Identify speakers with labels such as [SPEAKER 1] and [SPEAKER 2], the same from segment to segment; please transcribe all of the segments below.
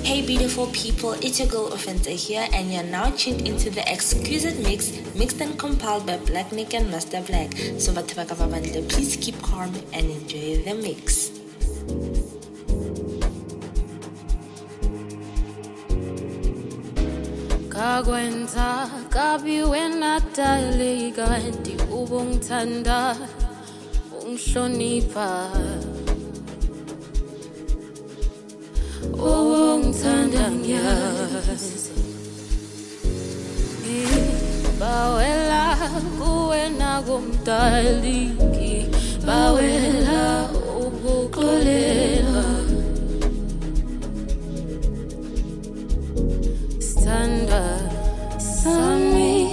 [SPEAKER 1] Hey beautiful people, it's your girl Offensa here and you're now tuned into the exquisite mix, mixed and compiled by Black Nick and Master Black. So please keep calm and enjoy the mix.
[SPEAKER 2] Kagwenza kabi wena dali ganti ubungthanda ungihlonipha ungithanda ngiyazi bawela kuwena kumdali bawela ukuxolela Sanda sami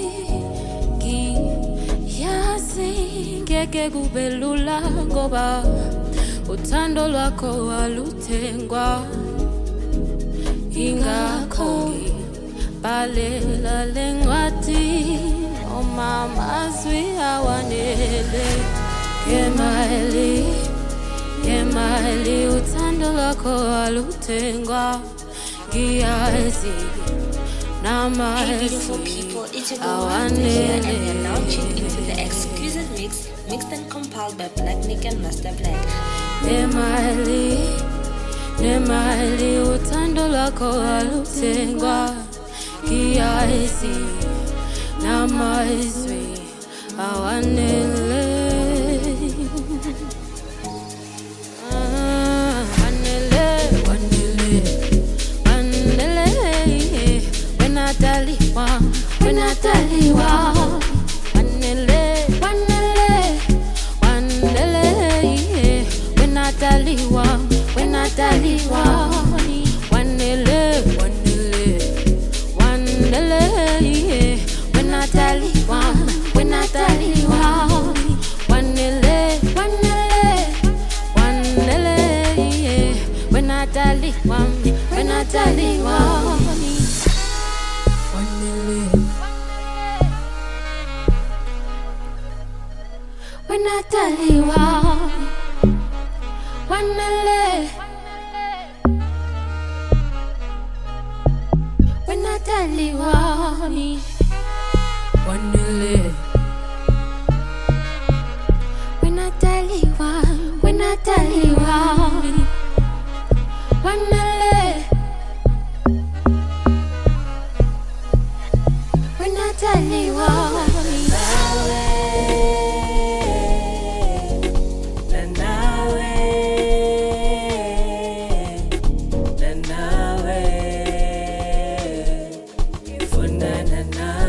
[SPEAKER 2] ngiyazi ngeke kube lula ngoba uthando lwakho waluthengwa ingakho ngibhalela lencwadi noma amazwi awanele ngemali uthando lwakho waluthengwa ngiyazi
[SPEAKER 1] Hey beautiful people, it's your girl Offensa here and you're now tuned into the exquisite mix, mixed and compiled by Black Nick and Master Black.
[SPEAKER 2] Nemali uthando lwakho waluthengwa ngiyazi namazwi awanele When I tell you wanele when I tell you when I tell you wanele when I tell you when I tell you wanele when I tell you when I tell you When I tell you wanele when I tell you wanele when I tell you when I tell you wanele when I tell you na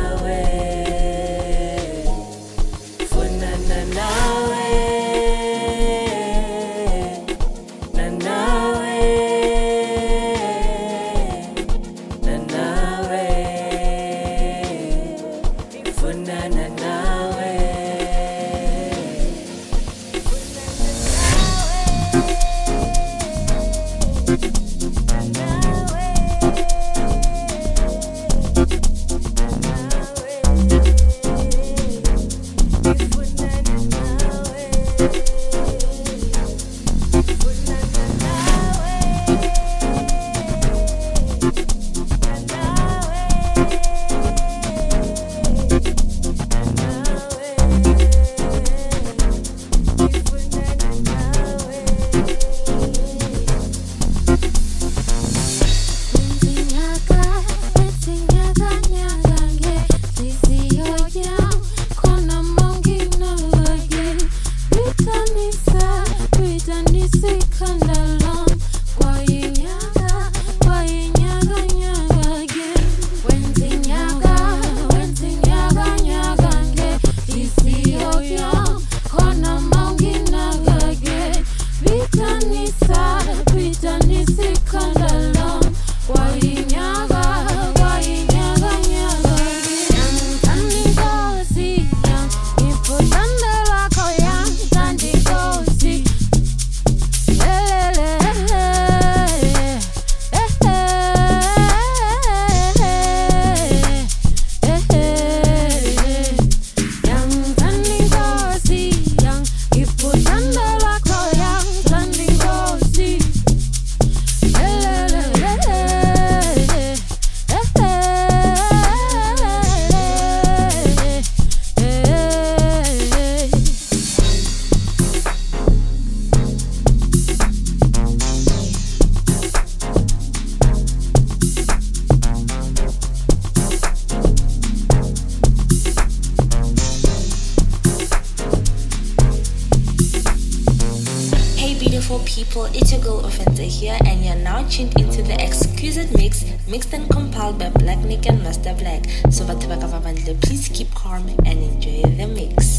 [SPEAKER 1] people, it's your girl Offense here, and you're now tuned into the exquisite mix, mixed and compiled by Black Nick and Master Black. So, please keep calm and enjoy the mix.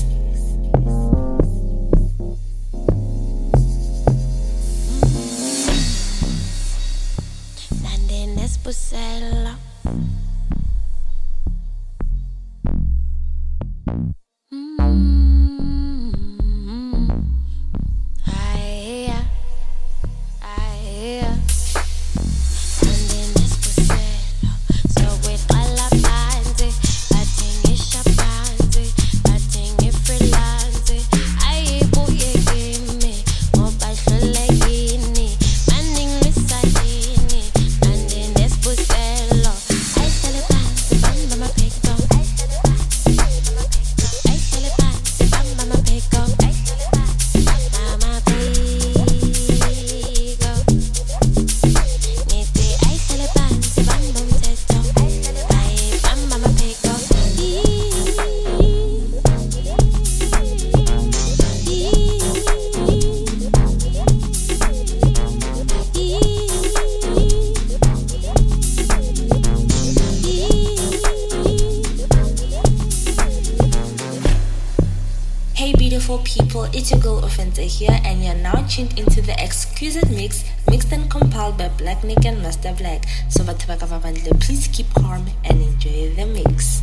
[SPEAKER 2] Pusela.
[SPEAKER 1] It's your girl Offense here, and you're now tuned into the exquisite mix, mixed and compiled by Black Nick and Master Black. So please keep calm and enjoy the mix.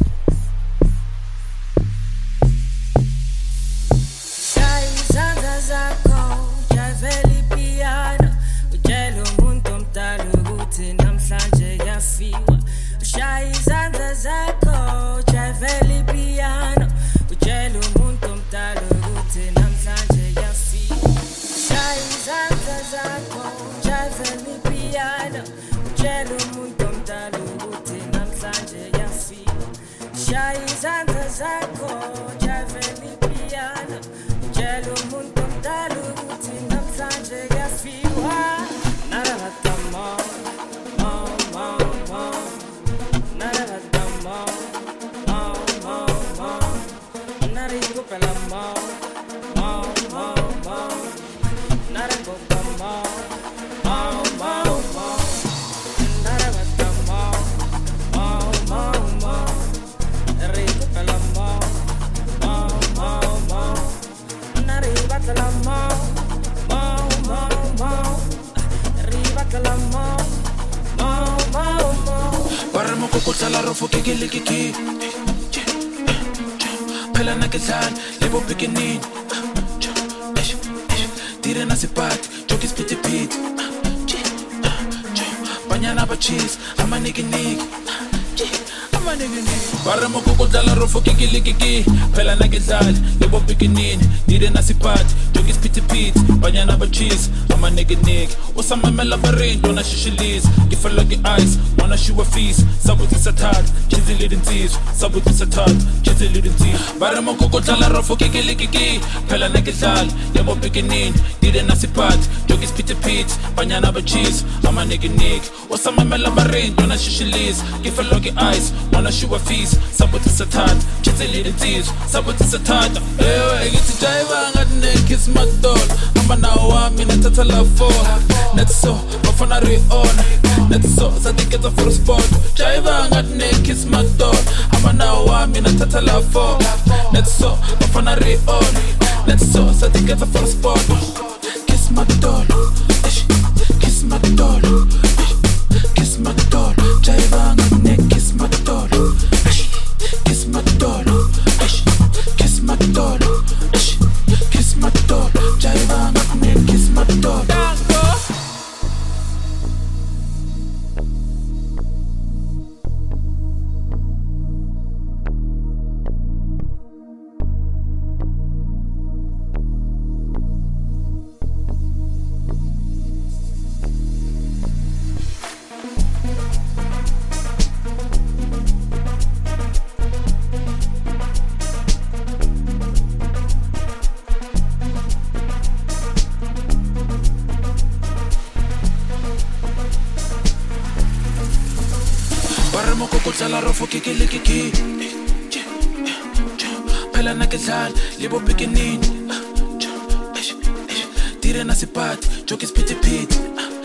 [SPEAKER 3] Tire na sipati, joke is pity pity.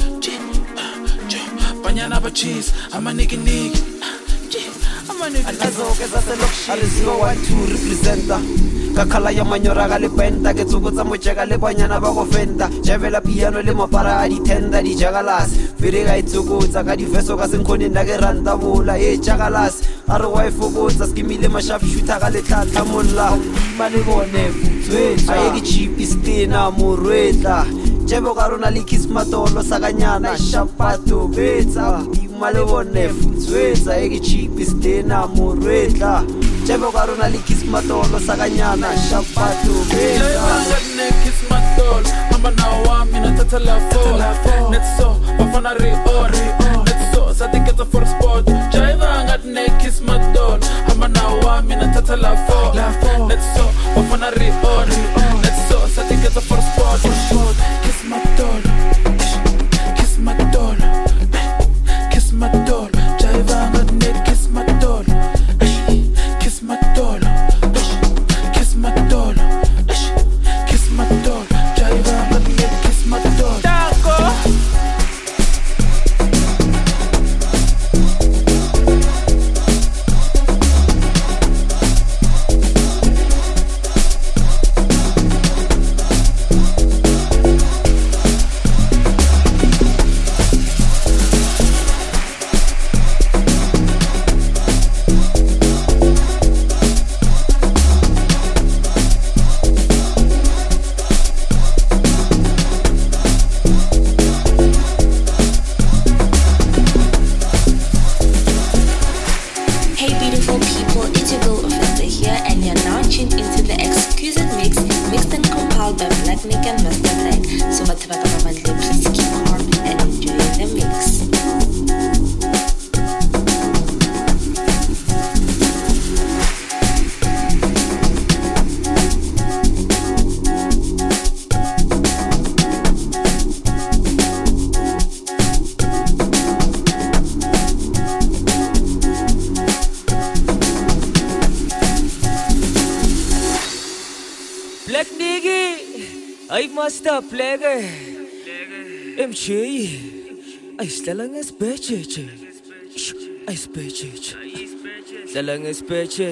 [SPEAKER 3] Banyana ba cheese, I'm a nigga nigga.
[SPEAKER 4] Alazoke zaselok aliziwa 1-2 representa kakhala ya manyora ga le penta ke tsokotsa mojeka le banyana ba go fenta jevela piano le mapara a di tenda di jagalas fere ga itsokotsa ka diveso ka senkhone nna ke ranta bola e jagalas a re wife fokotsa skimile mashap shooter ga le tlatla molla ma le bone futswetsa a ye ke cheap istina morwetla jebo ka rona le kiss matolo sakanyana shapato betsa male bone futswetsa e ke cheap istina morwetla jebo ka rona le kiss matolo sakanyana shapato betsa
[SPEAKER 3] kiss matolo amba na wami na tata la phone netso bafana re ori netso sa tiketsa for sport jaiva ngatne kiss matolo amba na wami na tata la phone netso bafana re ori netso sa tiketsa for sport kiss matolo kiss matolo kiss matolo jaiva ngatne kiss matolo kiss matolo kiss matolo kiss matolo jaiva ngatne kiss matolo taco.
[SPEAKER 5] Master Plague MJ ay stalang espeche ay speche stalang espeche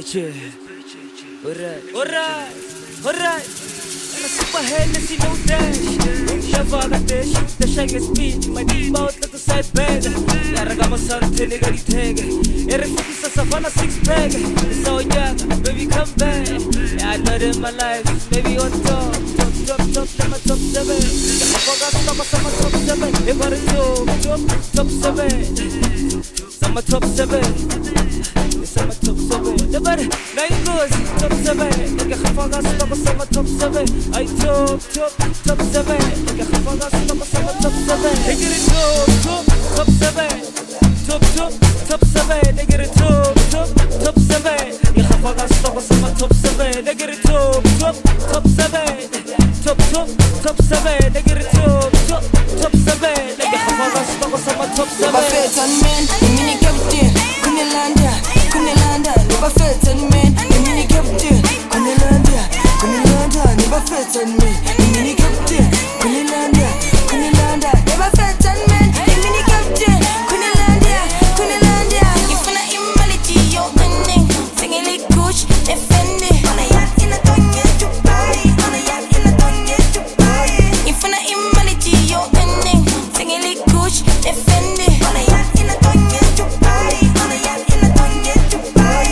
[SPEAKER 5] alright I'm a super Hennessy no dash Never got dash the shake speed my deep out at the side bag Yaragama something nigga di tag Every focus sa savana six pack So young baby come back Yeah I know in my life baby on top sama top 7 Yang fokus sama top 7 Ibarat top 7 Sama top 7 Sama top 7 Ibarat naik goes top 7 Yang fokus sama top 7 Ay top 7 Yang fokus sama top 7 They get it top 7 Top 7 They get it top 7 Yang fokus sama top 7 They get it top 7 Top 7, they get it top 7, they get sama top 7.
[SPEAKER 6] Never felt on men, the mini captain, Kunilanda, never felt on men, the mini captain, Kunilanda, never felt on me, the mini captain, Kunilanda, never felt on men, the mini captain, Kunilanda, if I'm immorality, you're winning, singing like Gucci, defending, on a yacht in a Tonya Dubai, on a yacht in a Tonya Dubai, if I'm immorality, you're winning, singing like Gucci, defending, on a yacht in a Tonya Dubai, on a yacht in a Tonya Dubai.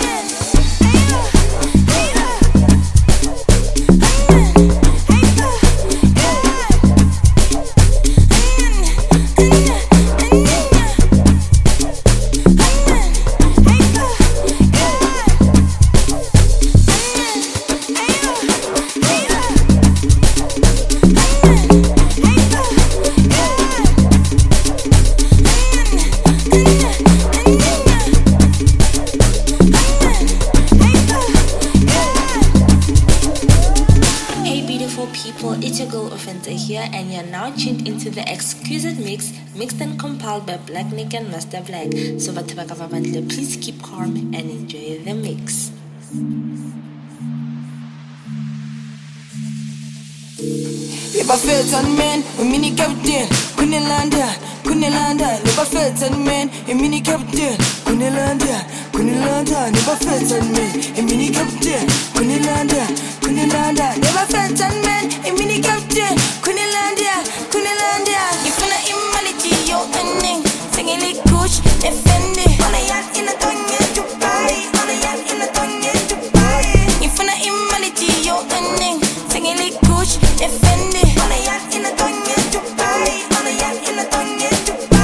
[SPEAKER 1] And you're now tuned into the exquisite mix, mixed and compiled by Black Nick and Master Black. So please keep calm and enjoy the mix.
[SPEAKER 6] Lebafetan man, a mini captain, Kunilanda, Lebafetan man, a mini captain, Kunilanda, Lebafetan man, a mini captain, Kunilanda, Lebafetan man, a mini captain, Kunilanda. If you're not immality, you're ending, singing like Kush, offended. On a yacht in a tongue to buy, on a yacht in a tongue to buy. If you're not immality, you're ending, singing like Kush, offended. On a yacht in a tongue to buy, on a yacht in a tongue to buy.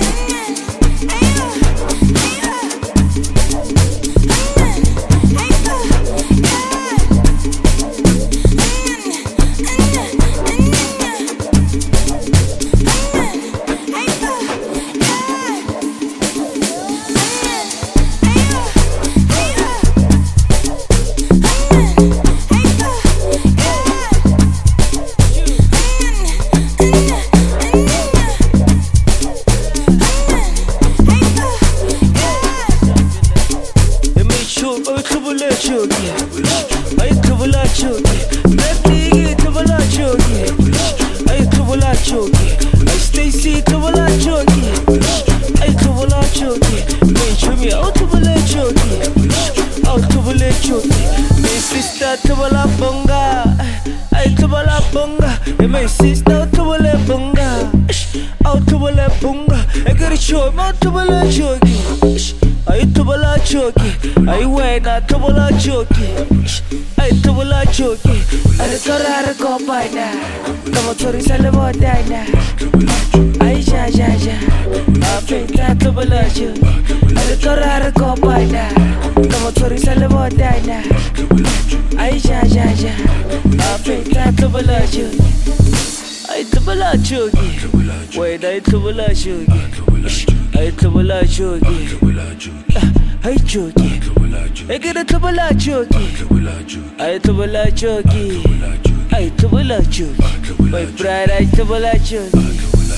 [SPEAKER 6] My pride, I double a jockey.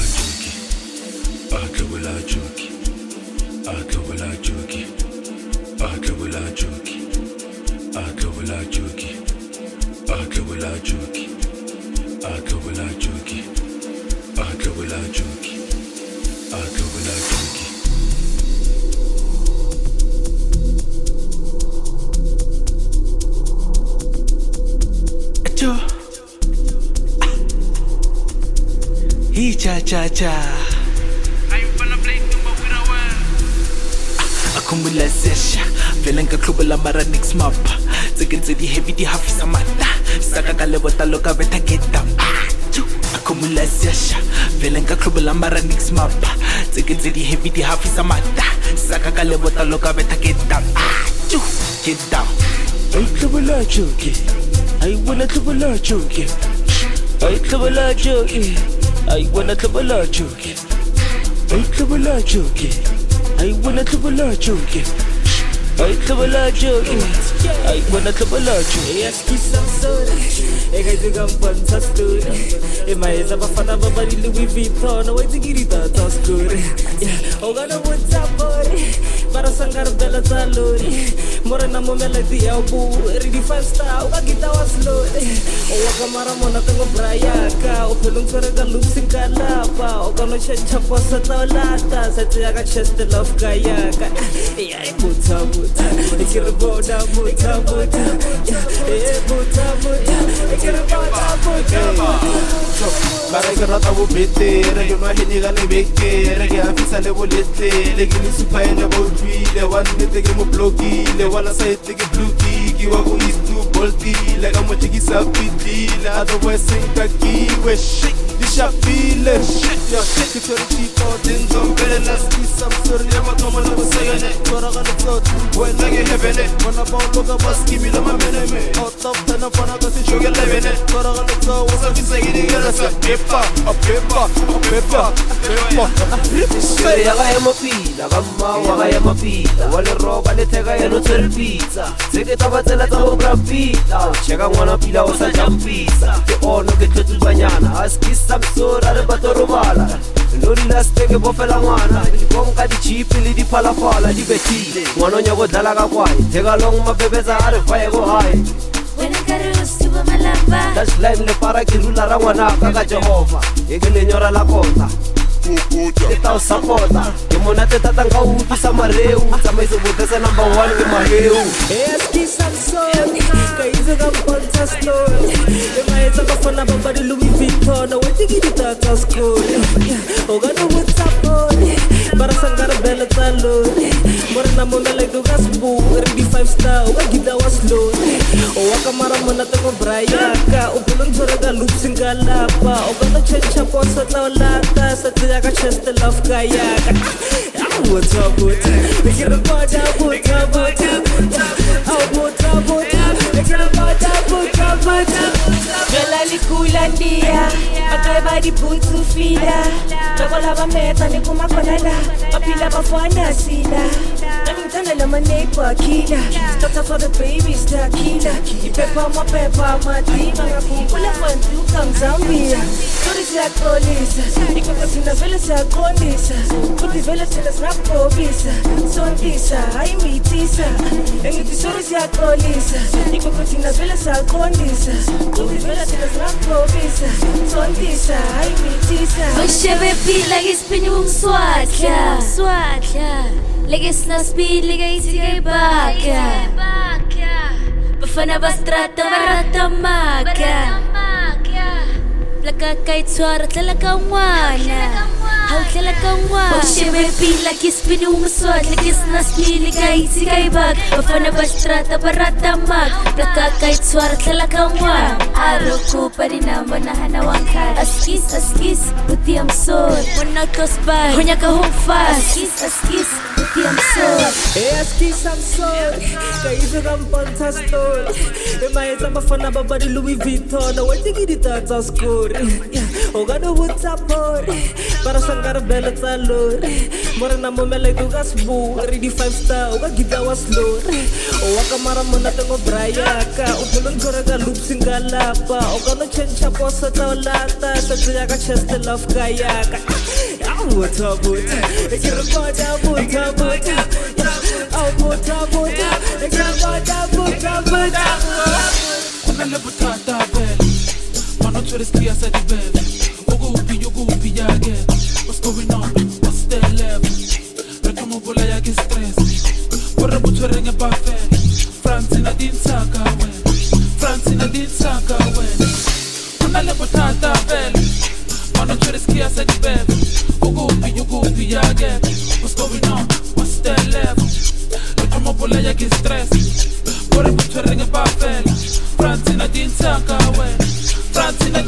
[SPEAKER 3] Cha. Accumulation, feeling a club la mara nix map. Taking the heavy the half is a mata. Saka kalebota loka better get down. Accumulation, feeling a club la mara nix map. Taking the heavy the half is a mata. Saka kalebota loka better get down. Get down. I trouble la joke. I wanna trouble la joke. I trouble la joke. I wanna trouble la joke. I trouble la joke. I wanna trouble la joke. I trouble la joke. I wanna trouble la joke.
[SPEAKER 5] Yes, kiss some soda. I got to go for the story. In my head, I'm a fan of a body Louis Vuitton. Wait to get it out of school. Yeah, oh, gonna put up body. Para sangar bella salori. More than a melody, elbow. Ready 5-star. I get our slow. Oh, Kamara Monaco Brayaka. Open for a losing Kalapa. Oh, gonna change up for Satolata. Satyaga chest the love Kayaka. Yeah, I put up. I get a boda,
[SPEAKER 4] Baragarata wo betere, yo no hiniga le bekere, ke afisa le bolete, le ke supa ene bodwi, le one nete ke mo bloki, le wala side ke bluki, ki wa go is to bolti, le ka mo tiki sa piti, le otherwise sing ka ki we shit. Shafile, ya shake it to the people, then some better last me some sort of never come on the saying it. But I got to when I get heaven it. When I found look up, was give me the man. Out of 10 of one, I got to show you living it. But I got to was I saying it again as a paper. Say I am a pizza, I am a pizza. While the rob and the tega and hotel pizza. Take it over the letter of grab pizza. Check out one of pizza was a jump pizza. They all look at the banana. Ask some sora de batorobala. Lori la stege bofela mwana. Konka di chipili di palafala di beti. Mwanonya go dalaga kwai. Tega long mabebeza are fire go high. Touchline le para ke rula ra ngwana ka Jehova e ke lenyora la kota ke tao supporta ke monate tata nka utlwisa mareu tsamaiso botese number 1 ke maheu
[SPEAKER 5] Eskisa Samson ka itse ka mpontsha story e maetsa ka fona ba di Louis Vuitton o tse ke ditata school o ga no WhatsApp para sangara bela talo morena mona like do gasbu re di 5 star o ga gida was low o wa kamara mona te ko brayaka o pulon tshore ka loops ngalapa o ga no change up on sa tlawlata sa tsaya ka chest love ka yaka what's up with we get a party Vela likula ndia Akaiba di putu fida Nakola ba meta ni kumakonala Mapila bafana sila Namintana la manepa kila Starter for the babies tequila Ipepa mati Mga kumpula fantuka mzambia Tori siya kolisa Ikukatina vela siya kondisa Kuti vela sila snapkobisa Sondisa, ay mitisa Engiti sori siya kolisa Ikukatina vela siya kondisa Kuti vela sila snapkobisa Sondisa, ay mitisa
[SPEAKER 2] Oshebe pila gispini swatla Lege snaspi lege itige baka Bafana bastrata barata maka Plaka kay tswara tlaka ngwana How tlaka ngwana Oshebe pila gispini swatla Lege snaspi lege itige baka Bafana bastrata barata maka Plaka kay tswara tlaka ngwana Aroko pa rin naman na hanawangkat Askis Buti am sod Muna tosbay Hunya ka hong fast Askis Buti am sod
[SPEAKER 5] Eskisa Samson ka itse ka mpontsha story e maetsa bafana ba di Louis Vuitton o tse ke ditata school o ga no WhatsApp para sangara bela tsalori morena momela go gasbu re di 5 star o ga gida was low o wa kamara mona te go brayaka o pulon tshore ka loops ngalapa o ga no change up o sa tlawlata sa tsaya ka chest love ka yaka what's up with it ke re bota
[SPEAKER 3] Kunale butata bele Mano chore skria sa di bele Ugupi yage What's going on? What's the level? Rekamu bola yage stress Borre butore nge buffet Francina din saka wen Kunale butata bele Mano chore skria sa di bele Ugupi yage What's going on? What's the level? Rekamu bola yage stress Borre butore nge buffet Francina din saka wen Francino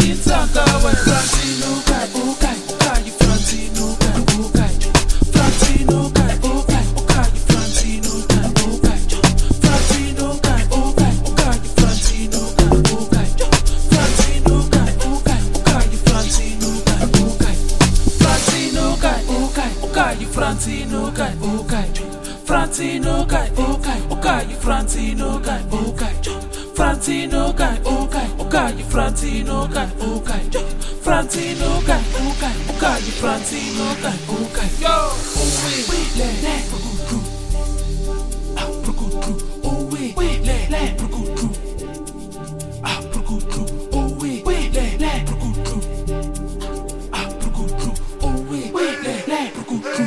[SPEAKER 3] kai you Francino kai Francino kai you Francino kai Francino kai you Francino kai Francino kai you Francino kai Francino kai you Francino kai Francino kai you Francino kai Francino kai you Francino kai Francino kai you Francino kai yo we le pro oh we le pro oh we le pro oh we le pro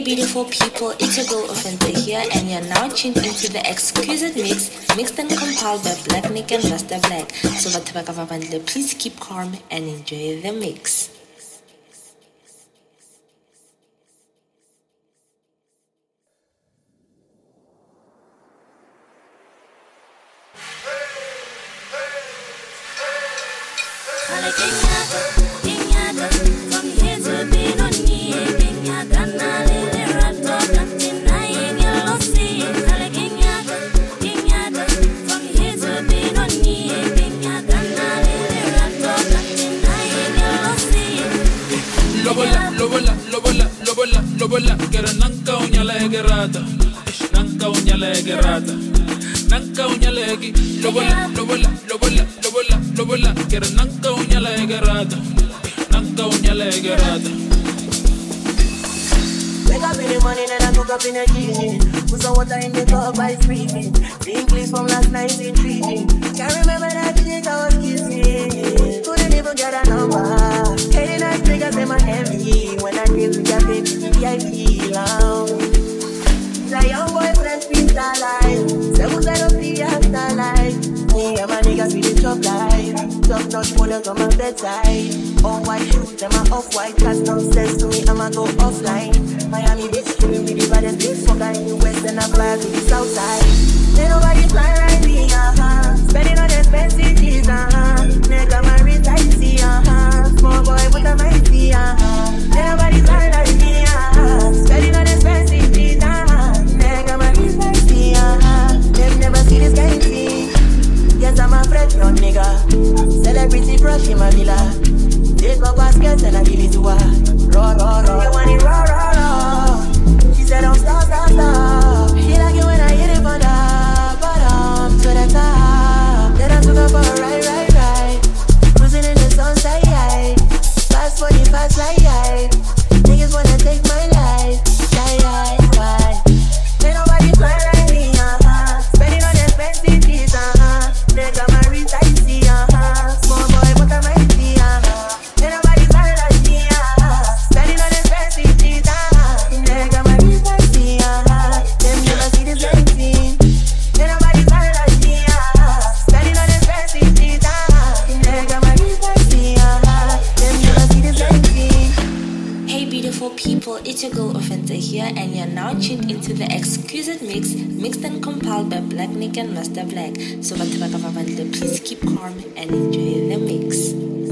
[SPEAKER 1] beautiful people, it's your girl Offense here, and you're now tuned into the exquisite mix, mixed and compiled by Black Nick and Master Black. So please keep calm and enjoy the mix.
[SPEAKER 3] Lobola, kera nanka unyala gerata, nanka unyala gerata, nanka unyala gi. Lobola, kera nanka unyala gerata, nanka unyala gerata.
[SPEAKER 7] Wake up in the morning and I cook up in the kitchen. Put some water in the cup by freezing. The English from last night intriguing. Can't remember that shit I was kissing. Couldn't even get a number. Hating that niggas in my heavy. When I give with that baby, VIP lounge. The young boy fresh beat alive. Say who's that of the afterlife? Me and my niggas be the top life. Top notch models on my bedside. All white shoes, them are off-white. Cause nonsense to me, I'ma go offline. Miami bitch, giving me the baddest bitch. Fucker in the west and I fly to the south side. Ain't nobody fly like me, spending on expensive cheese, nigga, my wrist I see, small boy, but I might see, Ain't nobody fly like me, spending on expensive cheese, nigga, my wrist I see, Them never see this kind of thing. Yes, I'm a fresh young nigga. Celebrity crush in my villa. Take up baskets and I give it to her. Raw. You want it raw. She said don't stop. She like it when I hit it from the bottom to the top. Then I took her for a ride. Cruising in the sunset. Fast money, fast life. Niggas wanna take my life. Why? Ain't nobody fly like me, spending on expensive things, nigga, my wrist I see, small boy, but I might see, Ain't nobody fly like me, spending on expensive things, nigga, my wrist I see, Them never see the same thing. Ain't nobody fly like me, spending on expensive things, nigga, my wrist I see, Them never see the same thing.
[SPEAKER 1] Hey beautiful people, it's your girl Offense here, and you're now tuned into the exquisite mix, mixed and compiled by Black Nick and Master Black. So please keep calm and enjoy the mix.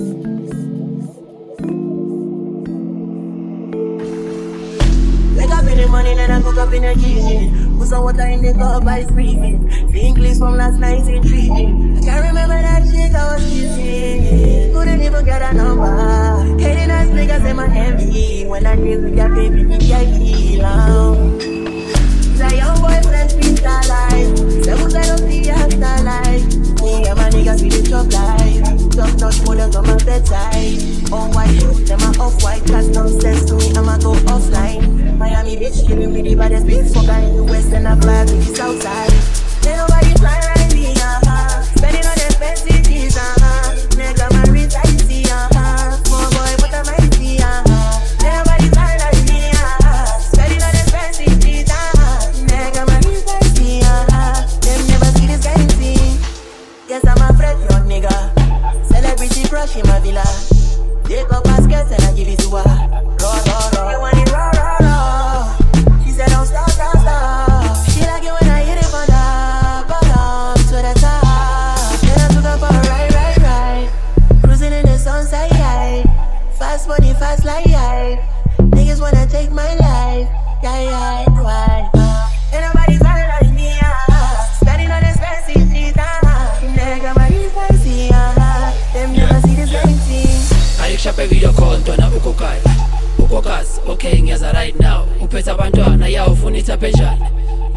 [SPEAKER 7] Wake up in the morning and I cook up in the kitchen. Put some water in the cup by freezing. The English from last night intriguing. I can't remember that shit I was kissing. Couldn't even get a number. Hating ass niggas in my heavy. When I give with that baby, VIP lounge. The young boy fresh beat alive. Say who's that of the afterlife? Me and my niggas be the top life. Top notch models on my bedside. All white shoes, them are off-white. Cause nonsense to me, I'ma go offline. Miami bitch, giving me the baddest bitch. Fucker in the west and I fly to the south side. Ain't nobody fly like me, spending on expensive things, nigga, my wrist I see, small boy, but I might see, Ain't nobody fly like me, spending on expensive things, nigga, my wrist I see, Them never see this kind of thing. Yes, I'm a fresh young nigga. Celebrity crush in my villa. Take up baskets and I give it to her. Raw. You want it raw. She said don't stop. She like it when I hit it from the bottom to the top. Then I took her for a ride. Cruising in the sunset. Fast money, fast life. Niggas wanna take my life. Why? Ain't nobody fly like me, spending on expensive shit, nigga, my wrist I see, Them never see the same thing.
[SPEAKER 8] Ayikushaphe video call ntwana ukokazi okay ngiyaza right now uphethe abantwana yawo ufuna ithaphe njani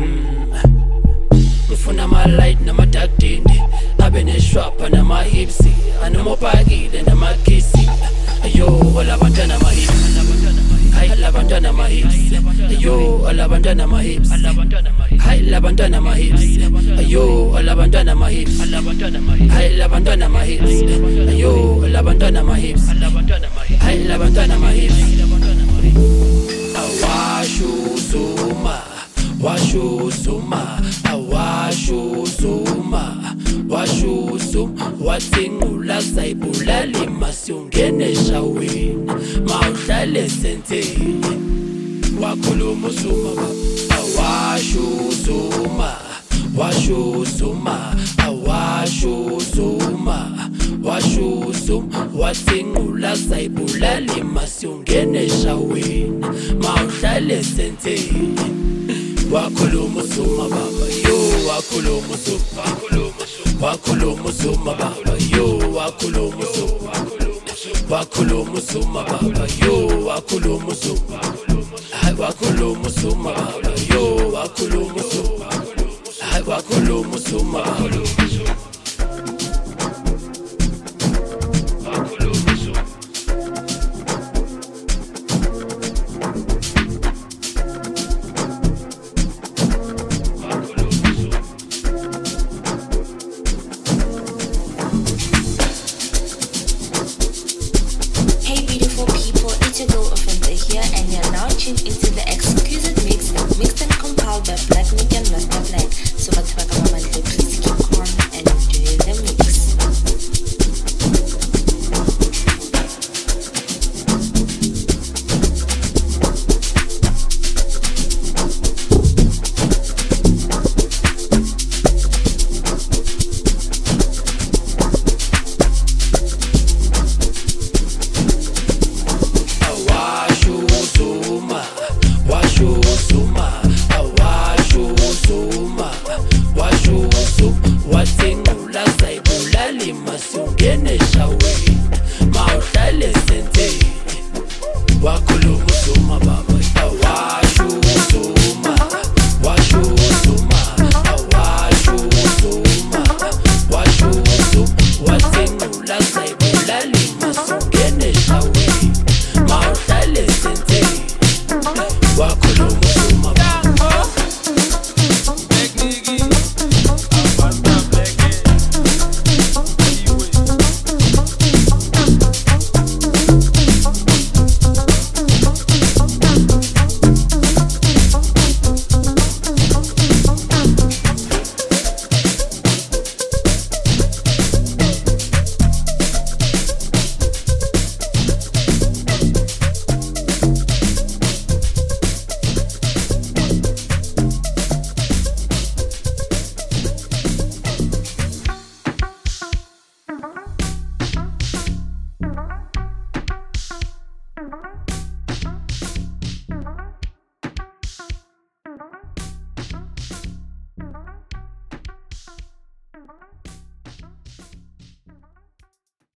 [SPEAKER 8] ngifuna ama-light nama-dark-dindi abe neshwapha nama-hips anomopakile namakisi ayo alabantwana ama-hips hayi labantwana ama-hips ayo alabantwana ama-hips hayi labantwana ama-hips ayo alabantwana ama-hips hayi labantwana ama-hips ayo alabantwana ama-hips hayi labantwana ama-hips awashu washuzuma awashuzuma washuzuma wathingula sayibulali masungene shaweni mawuhlale senteni wakhuluma usuma awashuzuma washuzuma awashuzuma washuzuma wathingula sayibulali masungene shaweni mawuhlale senteni wakhuluma usuma baba yo wakhuluma usuma wakhuluma usuma baba yo wakhuluma usuma wakhuluma usuma baba yo wakhuluma usuma wakhuluma usuma baba yo wakhuluma usuma wakhuluma usuma
[SPEAKER 1] Into the exquisite mix, mixed and compiled by Black Nick and Master Black. So please keep calm and enjoy the mix. Show